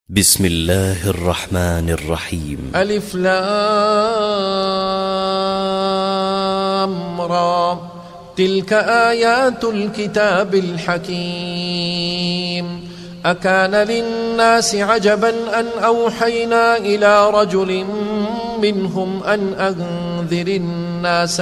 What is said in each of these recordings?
بسم الله الرحمن الرحيم. ألف لام را تلك آيات الكتاب الحكيم. أكان للناس عجبا أن أوحينا إلى رجل منهم أن أنذر الناس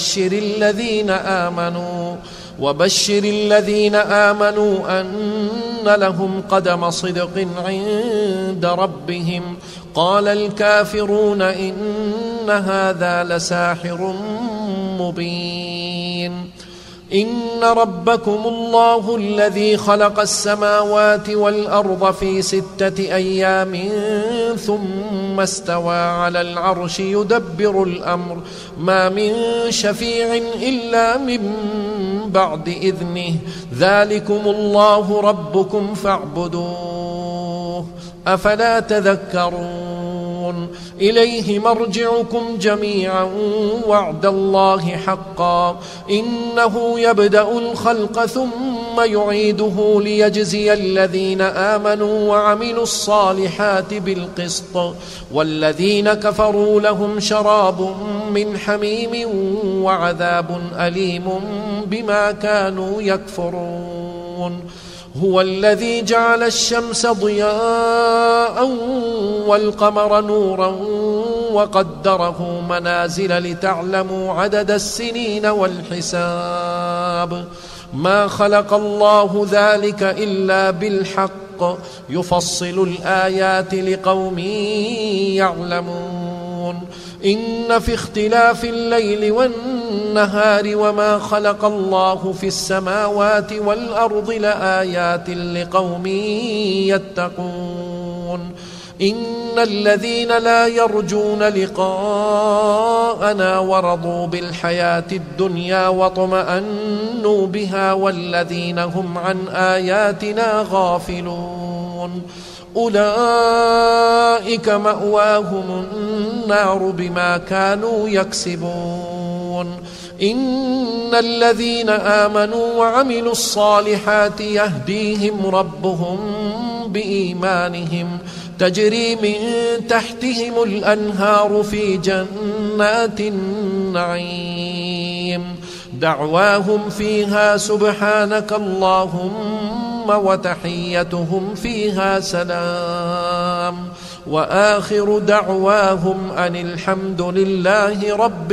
وبشر الذين آمنوا أن لهم قدم صدق عند ربهم. قال الكافرون إن هذا لساحر مبين. إن ربكم الله الذي خلق السماوات والأرض في 6 أيام ثم استوى على العرش يدبر الأمر ما من شفيع إلا من بعد إذنه ذلكم الله ربكم فاعبدوه أفلا تذكرون. إليه مرجعكم جميعا وعد الله حقا إنه يبدأ الخلق ثم يعيده ليجزي الذين آمنوا وعملوا الصالحات بالقسط والذين كفروا لهم شراب من حميم وعذاب أليم بما كانوا يكفرون. هو الذي جعل الشمس ضياء والقمر نورا وقدره منازل لتعلموا عدد السنين والحساب. ما خلق الله ذلك إلا بالحق يفصل الآيات لقوم يعلمون. إن في اختلاف الليل والنهار وما خلق الله في السماوات والأرض لآيات لقوم يتقون. إن الذين لا يرجون لقاءنا ورضوا بالحياة الدنيا واطمأنوا بها والذين هم عن آياتنا غافلون أولئك مأواهم النار بما كانوا يكسبون. إن الذين آمنوا وعملوا الصالحات يهديهم ربهم بإيمانهم تجري من تحتهم الأنهار في جنات النعيم دعواهم فيها سبحانك اللهم وتحيتهم فيها سلام وآخر دعواهم أن الحمد لله رب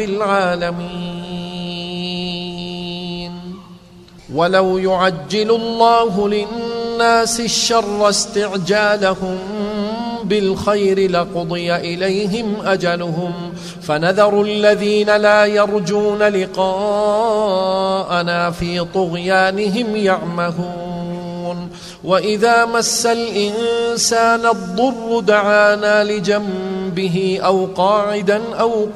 العالمين. ولو يعجل الله للناس الشر استعجالهم بالخير لقضي إليهم أجلهم فنذر الذين لا يرجون لقاءنا في طغيانهم يعمهون. وإذا مس الإنسان الضر دعانا لجنبه أو قاعدا أو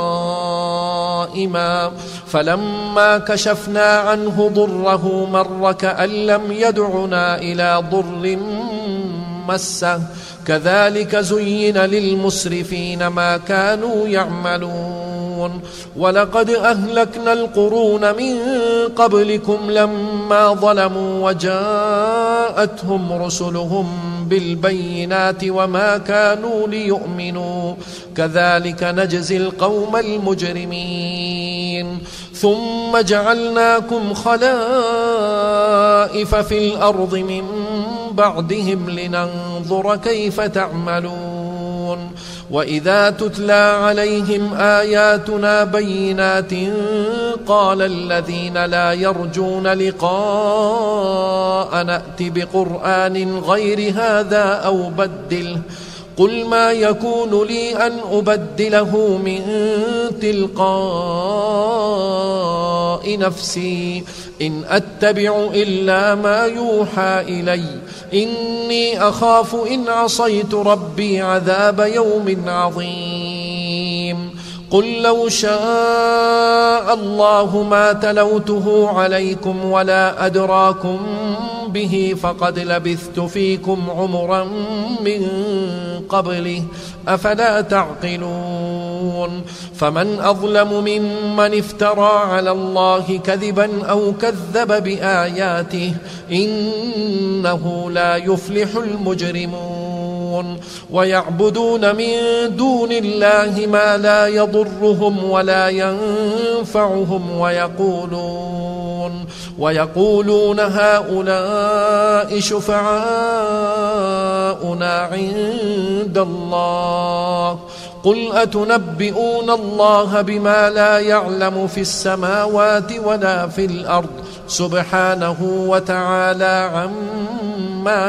قائما فلما كشفنا عنه ضره مر كأن لم يدعنا إلى ضر مسه كذلك زين للمسرفين ما كانوا يعملون. ولقد أهلكنا القرون من قبلكم لما ظلموا وجاءتهم رسلهم بالبينات وما كانوا ليؤمنوا كذلك نجزي القوم المجرمين. ثم جعلناكم خلائف في الأرض من بعدهم لننظر كيف تعملون. وإذا تتلى عليهم آياتنا بينات قال الذين لا يرجون لقاء نأت بقرآن غير هذا أو بدله قل ما يكون لي أن أبدله من تلقاء نفسي إن أتبع إلا ما يوحى إلي إني أخاف إن عصيت ربي عذاب يوم عظيم. قل لو شاء الله ما تلوته عليكم ولا أدراكم به فقد لبثت فيكم عمرا من قبله أفلا تعقلون. فمن أظلم ممن افترى على الله كذبا أو كذب بآياته إنه لا يفلح المجرمون. ويعبدون من دون الله ما لا يضرهم ولا ينفعهم ويقولون هؤلاء شفعاؤنا عند الله قل أتنبئون الله بما لا يعلم في السماوات ولا في الأرض سبحانه وتعالى عما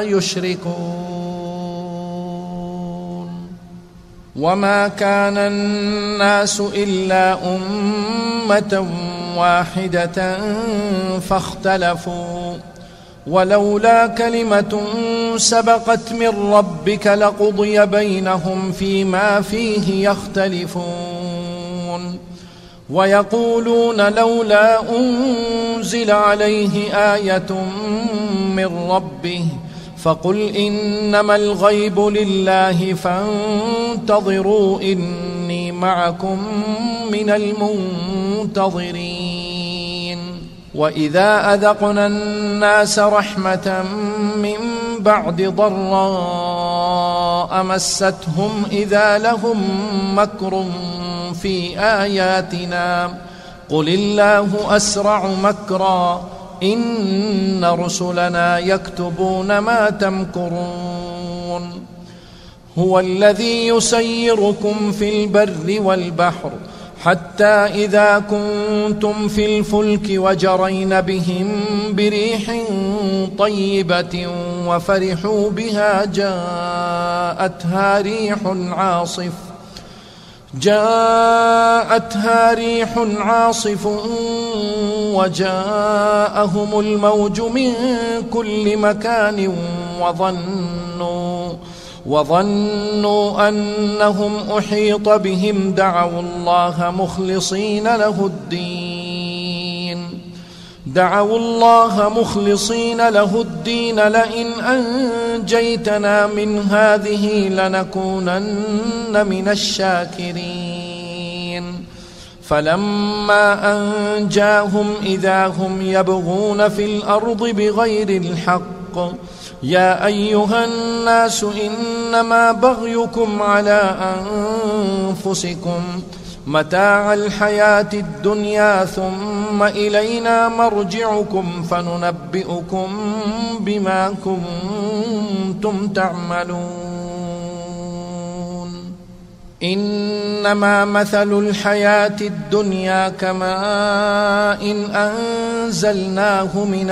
يشركون. وما كان الناس إلا أمة واحدة فاختلفوا ولولا كلمة سبقت من ربك لقضي بينهم فيما فيه يختلفون. ويقولون لولا أنزل عليه آية من ربه فقل إنما الغيب لله فانتظروا إني معكم من المنتظرين. وإذا أذقنا الناس رحمة من بعد ضراء مستهم إذا لهم مكر في آياتنا قل الله أسرع مكرا إن رسلنا يكتبون ما تمكرون. هو الذي يسيركم في البر والبحر حتى إذا كنتم في الفلك وجرين بهم بريح طيبة وفرحوا بها جاءتها ريح عاصف وجاءهم الموج من كل مكان وظنوا أنهم أحيط بهم دعوا الله مخلصين له الدين لئن أنجيتنا من هذه لنكونن من الشاكرين. فلما أنجاهم إذا هم يبغون في الأرض بغير الحق يا أيها الناس إنما بغيكم على أنفسكم متاع الحياة الدنيا ثم إلينا مرجعكم فننبئكم بما كنتم تعملون. إنما مثل الحياة الدنيا كماء أنزلناه من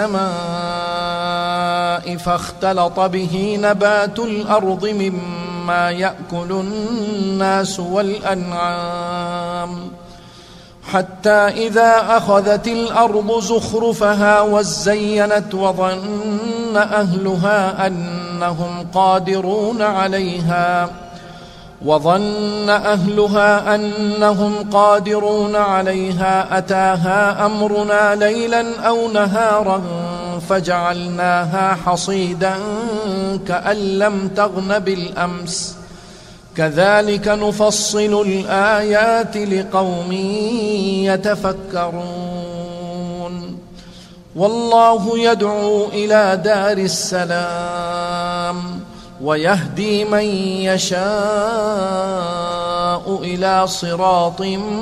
السماء فاختلط به نبات الأرض مما يأكل الناس والأنعام حتى إذا أخذت الأرض زخرفها وزينت وظن أهلها أنهم قادرون عليها أتاها أمرنا ليلا أو نهارا فجعلناها حصيدا كأن لم تغن بالأمس كذلك نفصل الآيات لقوم يتفكرون. والله يدعو إلى دار السلام ويهدي من يشاء إلى صراط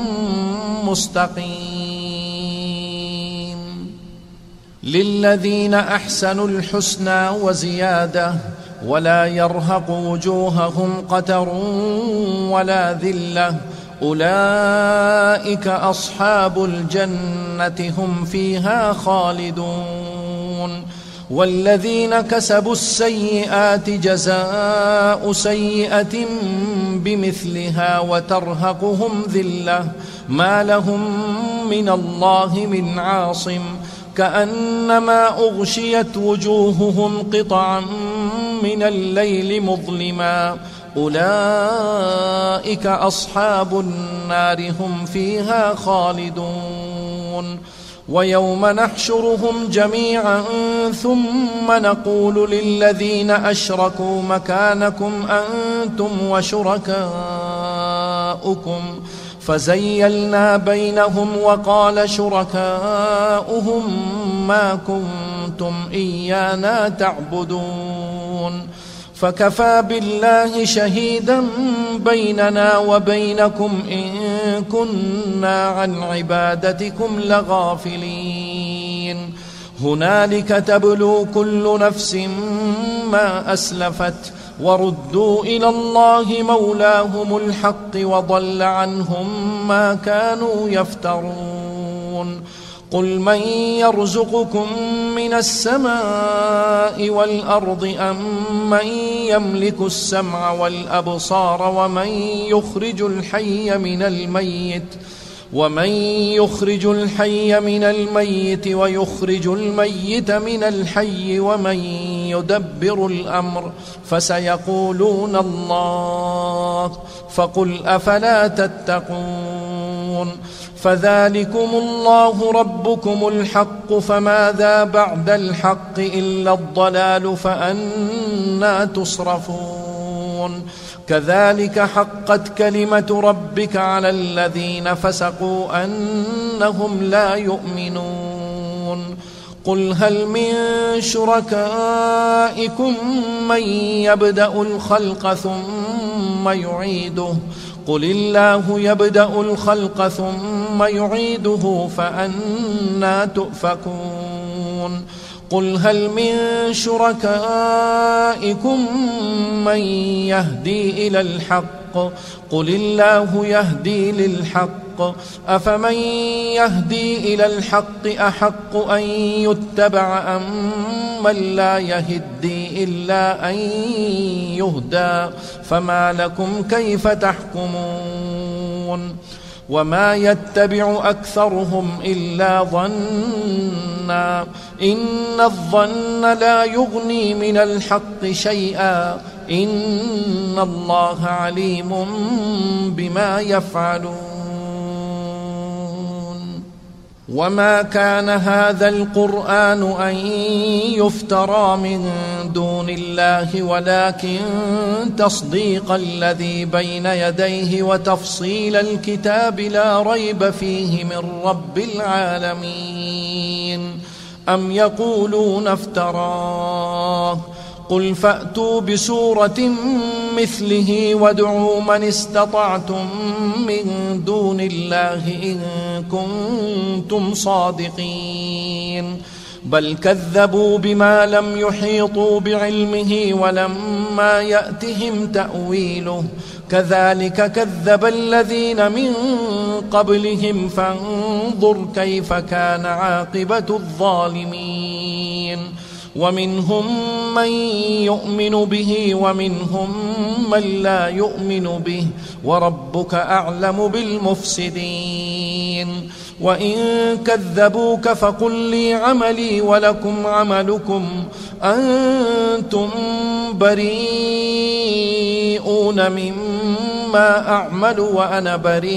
مستقيم. للذين أحسنوا الحسنى وزيادة ولا يرهق وجوههم قتر ولا ذلة أولئك أصحاب الجنة هم فيها خالدون. والذين كسبوا السيئات جزاء سيئة بمثلها وترهقهم ذلة ما لهم من الله من عاصم كأنما أغشيت وجوههم قطعا من الليل مظلما أولئك أصحاب النار هم فيها خالدون. ويوم نحشرهم جميعا ثم نقول للذين أشركوا مكانكم أنتم وشركاؤكم فزيلنا بينهم وقال شركاؤهم ما كنتم إيانا تعبدون فكفى بالله شهيدا بيننا وبينكم إن كنا عن عبادتكم لغافلين هنالك تبلو كل نفس ما أسلفت وردوا إلى الله مولاهم الحق وضل عنهم ما كانوا يفترون قل من يرزقكم من السماء والأرض أم من يملك السمع والأبصار ومن يخرج الحي من الميت ويخرج الميت من الحي ومن يدبر الأمر فسيقولون الله فقل أفلا تتقون فذلكم الله ربكم الحق فماذا بعد الحق إلا الضلال فأنى تصرفون كذلك حقت كلمة ربك على الذين فسقوا أنهم لا يؤمنون قل هل من شركائكم من يبدأ الخلق ثم يعيده قل الله يبدأ الخلق ثم يعيده فأنى تؤفكون قل هل من شركائكم من يهدي إلى الحق قل الله يهدي للحق أفمن يهدي إلى الحق أحق أن يتبع أم من لا يهدي إلا أن يهدى فما لكم كيف تحكمون وما يتبع أكثرهم إلا ظنا إن الظن لا يغني من الحق شيئا إن الله عليم بما يفعلون وما كان هذا القرآن أن يفترى من دون الله ولكن تصديق الذي بين يديه وتفصيل الكتاب لا ريب فيه من رب العالمين أم يقولون افتراه قل فأتوا بسورة مثله وادعوا من استطعتم من دون الله إن كنتم صادقين بل كذبوا بما لم يحيطوا بعلمه ولما يأتهم تأويله كذلك كذب الذين من قبلهم فانظر كيف كان عاقبة الظالمين ومنهم من يؤمن به ومنهم من لا يؤمن به وربك أعلم بالمفسدين وإن كذبوك فقل لي عملي ولكم عملكم أنتم بريئون مما أعمل وأنا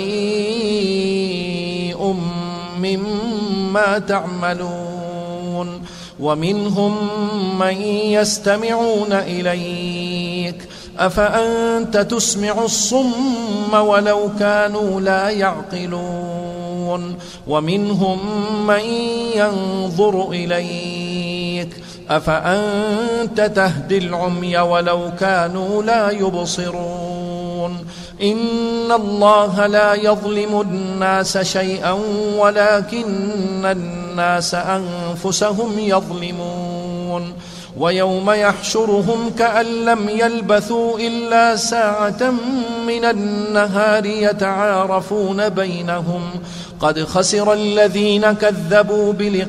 بريء مما تعملون ومنهم من يستمعون إليك أفأنت تسمع الصم ولو كانوا لا يعقلون ومنهم من ينظر إليك أفأنت تهدي العمي ولو كانوا لا يبصرون إن الله لا يظلم الناس شيئا ولكن الناس أنفسهم يظلمون ويوم يحشرهم كأن لم يلبثوا إلا ساعة من النهار يتعارفون بينهم قد خسر الذين كذبوا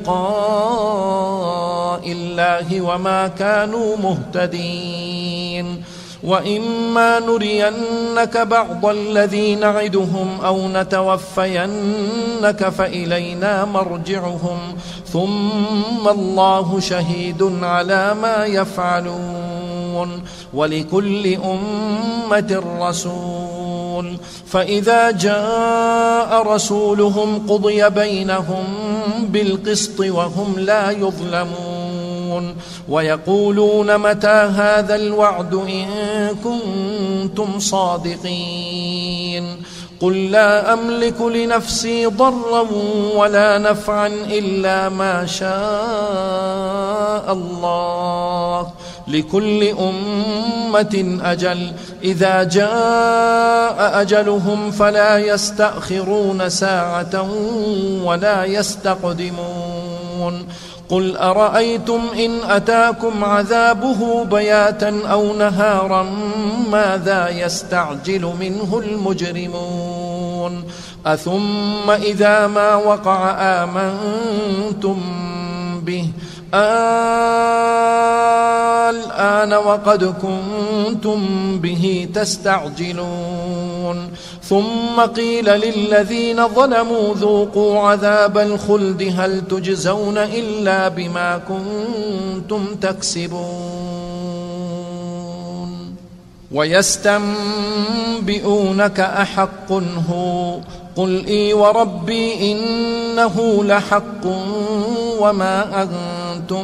بلقاء الله وما كانوا مهتدين وإما نرينك بعض الذي نعدهم أو نتوفينك فإلينا مرجعهم ثم الله شهيد على ما يفعلون ولكل أمة رسول فإذا جاء رسولهم قضي بينهم بالقسط وهم لا يظلمون ويقولون متى هذا الوعد إن كنتم صادقين قل لا أملك لنفسي ضرا ولا نفعا إلا ما شاء الله لكل أمة أجل إذا جاء أجلهم فلا يستأخرون ساعة ولا يستقدمون قل أرأيتم إن أتاكم عذابه بياتا أو نهارا ماذا يستعجل منه المجرمون أثم إذا ما وقع آمنتم به الآن وقد كنتم به تستعجلون ثم قيل للذين ظلموا ذوقوا عذاب الخلد هل تجزون إلا بما كنتم تكسبون ويستنبئونك أحق هو قل إي وربي إنه لحق وما أنتم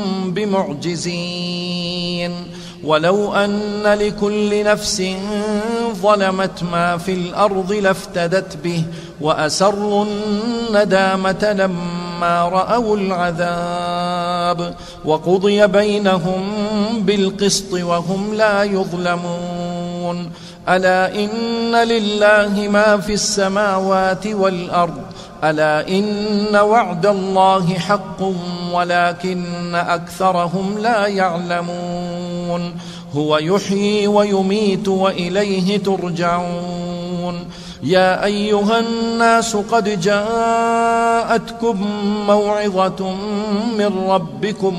بمعجزين ولو أن لكل نفس ظلمت ما في الأرض لافتدت به وأسروا الندامة لما رأوا العذاب وقضي بينهم بالقسط وهم لا يظلمون ألا إن لله ما في السماوات والأرض ألا إن وعد الله حق ولكن أكثرهم لا يعلمون هو يحيي ويميت وإليه ترجعون يا أيها الناس قد جاءتكم موعظة من ربكم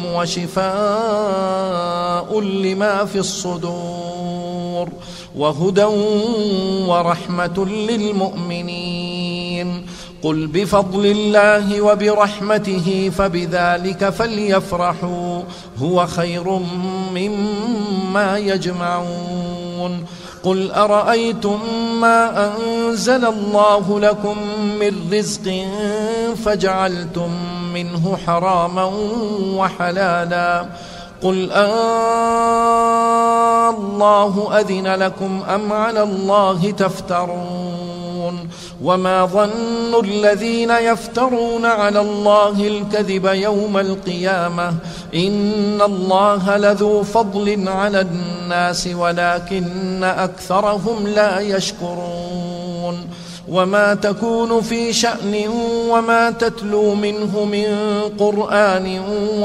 وشفاء لما في الصدور وهدى ورحمة للمؤمنين قل بفضل الله وبرحمته فبذلك فليفرحوا هو خير مما يجمعون قل أرأيتم ما أنزل الله لكم من رزق فجعلتم منه حراما وحلالا قل الله أذن لكم أم على الله تفترون وما ظن الذين يفترون على الله الكذب يوم القيامة إن الله لذو فضل على الناس ولكن أكثرهم لا يشكرون وما تكون في شأن وما تتلو منه من قرآن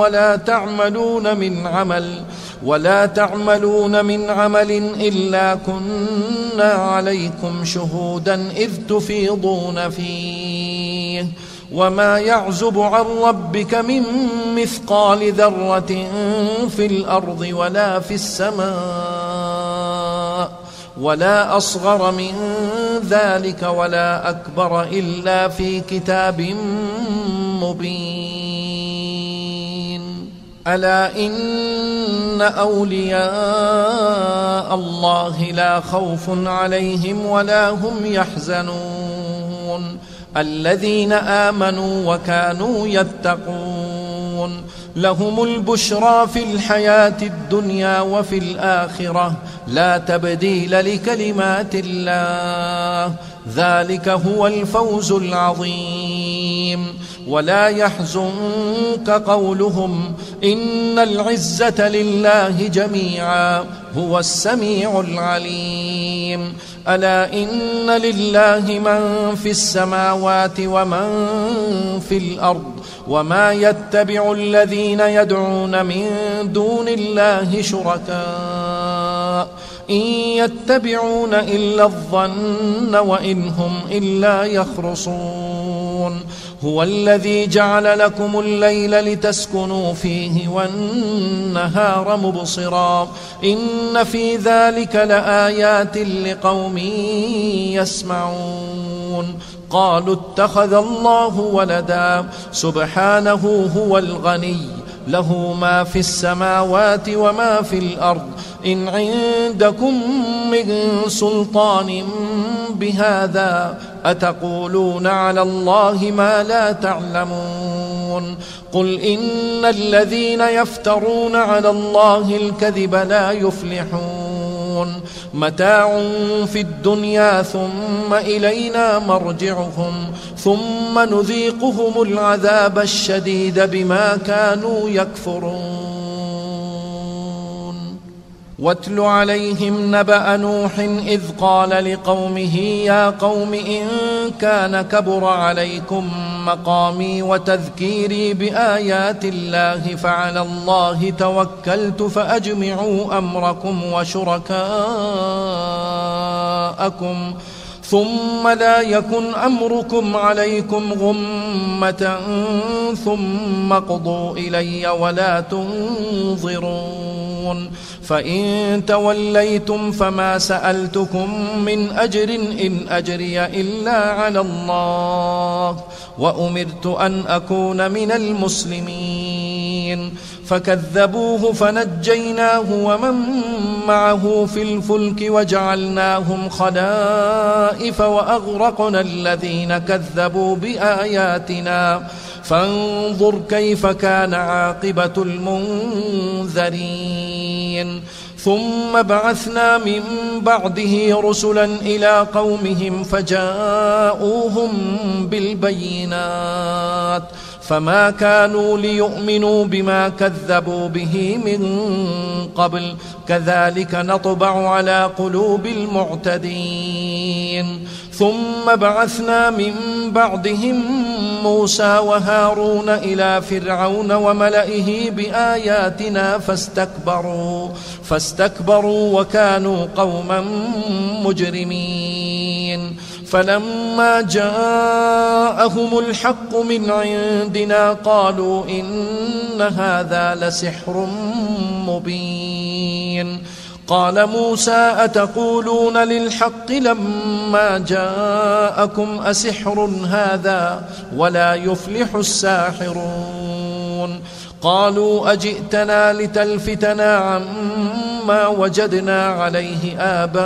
ولا تعملون من عمل إلا كنا عليكم شهودا إذ تفيضون فيه وما يعزب عن ربك من مثقال ذرة في الأرض ولا في السماء ولا أصغر من ذلك ولا أكبر إلا في كتاب مبين ألا إن أولياء الله لا خوف عليهم ولا هم يحزنون الذين آمنوا وكانوا يتقون لهم البشرى في الحياة الدنيا وفي الآخرة لا تبديل لكلمات الله ذلك هو الفوز العظيم ولا يحزنك قولهم إن العزة لله جميعا هو السميع العليم ألا إن لله من في السماوات ومن في الأرض وما يتبع الذين يدعون من دون الله شركاء إن يتبعون إلا الظن وإن هم إلا يخرصون هو الذي جعل لكم الليل لتسكنوا فيه والنهار مبصرا إن في ذلك لآيات لقوم يسمعون قالوا اتخذ الله ولدا سبحانه هو الغني له ما في السماوات وما في الأرض إن عندكم من سلطان بهذا أتقولون على الله ما لا تعلمون قل إن الذين يفترون على الله الكذب لا يفلحون متاع في الدنيا ثم إلينا مرجعهم ثم نذيقهم العذاب الشديد بما كانوا يكفرون واتل عليهم نبأ نوح إذ قال لقومه يا قوم إن كان كبر عليكم مقامي وتذكيري بآيات الله فعلى الله توكلت فأجمعوا أمركم وشركاءكم ثم لا يكن أمركم عليكم غمة ثم اقضوا إلي ولا تنظرون فإن توليتم فما سألتكم من أجر إن أجري إلا على الله وأمرت أن أكون من المسلمين فكذبوه فنجيناه ومن معه في الفلك وجعلناهم خلائف وأغرقنا الذين كذبوا بآياتنا فانظر كيف كان عاقبة المنذرين ثم بعثنا من بعده رسلا إلى قومهم فجاءوهم بالبينات فما كانوا ليؤمنوا بما كذبوا به من قبل كذلك نطبع على قلوب المعتدين ثم بعثنا من بعدهم موسى وهارون إلى فرعون وملئه بآياتنا فاستكبروا وكانوا قوما مجرمين فلما جاءهم الحق من عندنا قالوا إن هذا لسحر مبين قال موسى أتقولون للحق لما جاءكم أسحر هذا ولا يفلح الساحرون قالوا أجئتنا لتلفتنا عما وجدنا عليه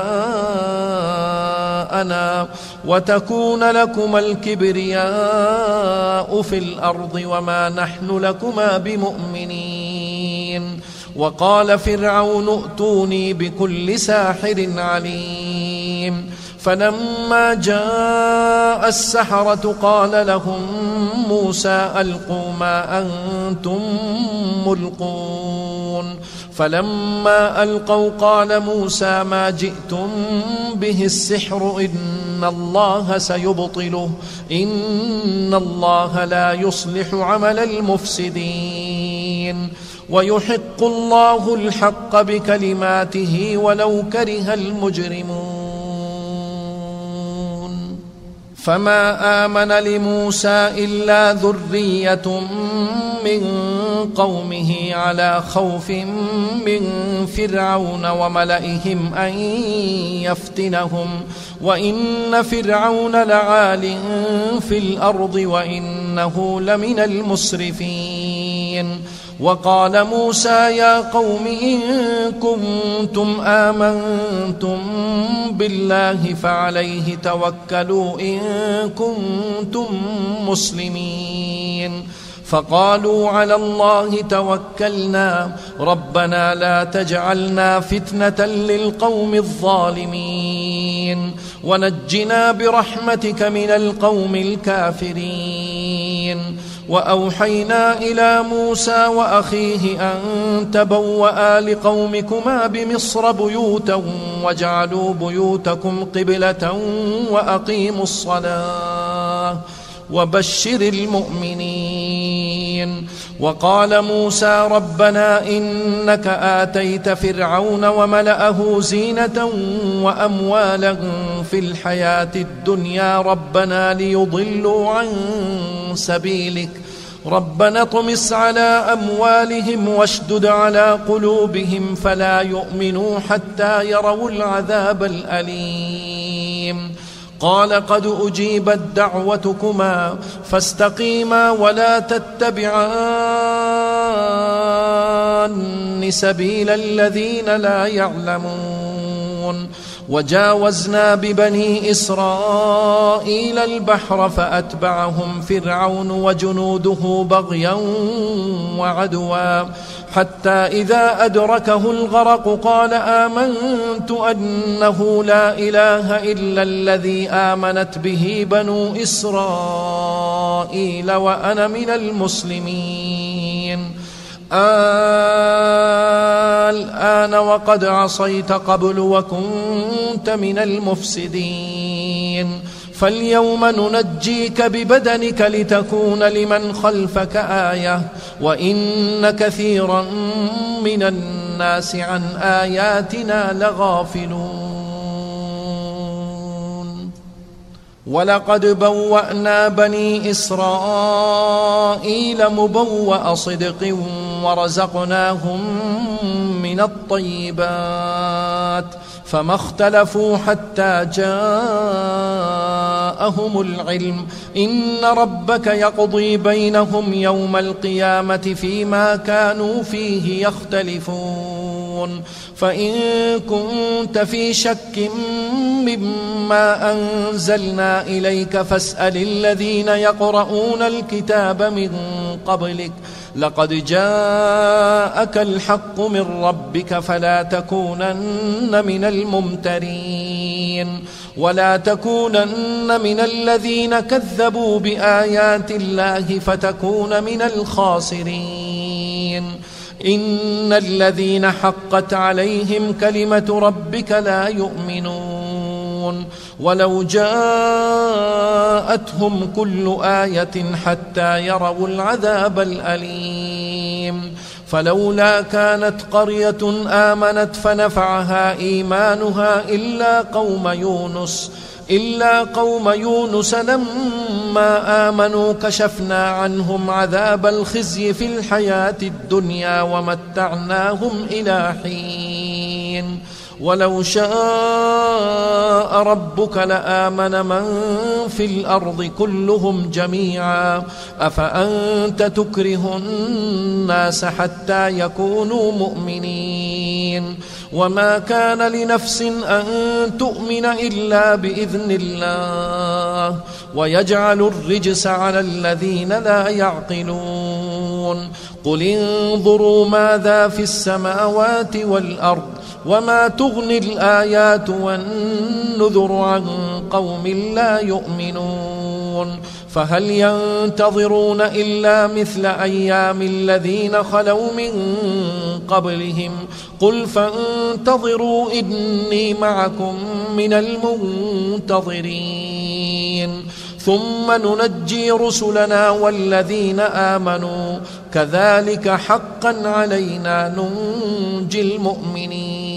آباءنا وتكون لكما الكبرياء في الأرض وما نحن لكما بمؤمنين وقال فرعون ائتوني بكل ساحر عليم فلما جاء السحرة قال لهم موسى ألقوا ما أنتم ملقون فلما ألقوا قال موسى ما جئتم به السحر إن الله سيبطله إن الله لا يصلح عمل المفسدين ويحق الله الحق بكلماته ولو كره المجرمون فما آمن لموسى إلا ذرية من قومه على خوف من فرعون وملئهم أن يفتنهم وإن فرعون لعال في الأرض وإنه لمن المسرفين وقال موسى يا قوم إن كنتم آمنتم بالله فعليه توكلوا إن كنتم مسلمين فقالوا على الله توكلنا ربنا لا تجعلنا فتنة للقوم الظالمين ونجنا برحمتك من القوم الكافرين وأوحينا إلى موسى وأخيه أن تبوأ لقومكما بمصر بيوتا واجعلوا بيوتكم قبلة وأقيموا الصلاة وبشر المؤمنين وقال موسى ربنا إنك آتيت فرعون وملأه زينة وأموالا في الحياة الدنيا ربنا ليضلوا عن سبيلك ربنا اطمس على أموالهم واشدد على قلوبهم فلا يؤمنوا حتى يروا العذاب الأليم قال قد أجيبت دعوتكما فاستقيما ولا تتبعان سبيل الذين لا يعلمون وجاوزنا ببني إسرائيل البحر فأتبعهم فرعون وجنوده بغيا وعدوا حتى إذا أدركه الغرق قال آمنت أنه لا إله إلا الذي آمنت به بنو إسرائيل وأنا من المسلمين الآن وقد عصيت قبل وكنت من المفسدين فاليوم ننجيك ببدنك لتكون لمن خلفك آية وإن كثيرا من الناس عن آياتنا لغافلون ولقد بوأنا بني إسرائيل مبوأ صدق ورزقناهم من الطيبات فما اختلفوا حتى جاءهم العلم إن ربك يقضي بينهم يوم القيامة فيما كانوا فيه يختلفون فإن كنت في شك مما أنزلنا إليك فاسأل الذين يقرؤون الكتاب من قبلك لقد جاءك الحق من ربك فلا تكونن من الممترين ولا تكونن من الذين كذبوا بآيات الله فتكون من الخاسرين إن الذين حقت عليهم كلمة ربك لا يؤمنون ولو جاءتهم كل آية حتى يروا العذاب الأليم فلولا كانت قرية آمنت فنفعها إيمانها إلا قوم يونس لما آمنوا كشفنا عنهم عذاب الخزي في الحياة الدنيا ومتعناهم إلى حين ولو شاء ربك لآمن من في الأرض كلهم جميعا أفأنت تكره الناس حتى يكونوا مؤمنين وما كان لنفس أن تؤمن إلا بإذن الله ويجعل الرجس على الذين لا يعقلون قل انظروا ماذا في السماوات والأرض وما تغني الآيات والنذر عن قوم لا يؤمنون فهل ينتظرون إلا مثل أيام الذين خلوا من قبلهم قل فانتظروا إني معكم من المنتظرين ثم ننجي رسلنا والذين آمنوا كذلك حقا علينا ننجي المؤمنين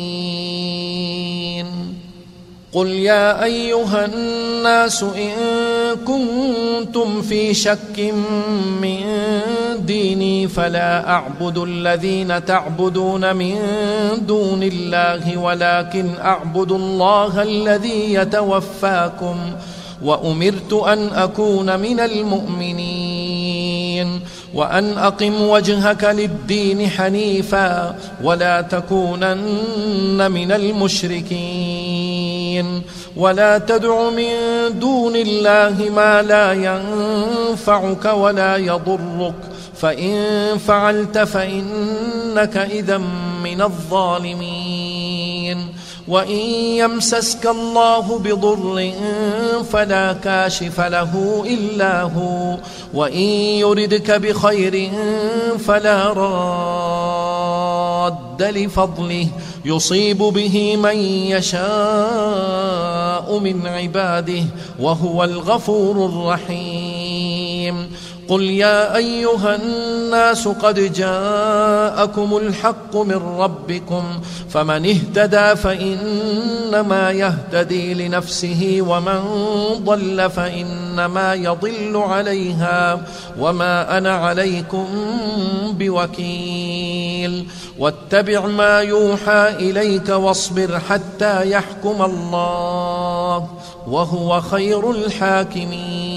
قل يا أيها الناس إن كنتم في شك من ديني فلا أعبد الذين تعبدون من دون الله ولكن أعبد الله الذي يتوفاكم وأمرت أن أكون من المؤمنين وأن أقم وجهك للدين حنيفا ولا تكونن من المشركين ولا تدع من دون الله ما لا ينفعك ولا يضرك فإن فعلت فإنك إذا من الظالمين وإن يمسسك الله بضر فلا كاشف له إلا هو وإن يردك بخير فلا راد لفضله يصيب به من يشاء من عباده وهو الغفور الرحيم قل يا أيها الناس قد جاءكم الحق من ربكم فمن اهتدى فإنما يهتدي لنفسه ومن ضل فإنما يضل عليها وما أنا عليكم بوكيل واتبع ما يوحى إليك واصبر حتى يحكم الله وهو خير الحاكمين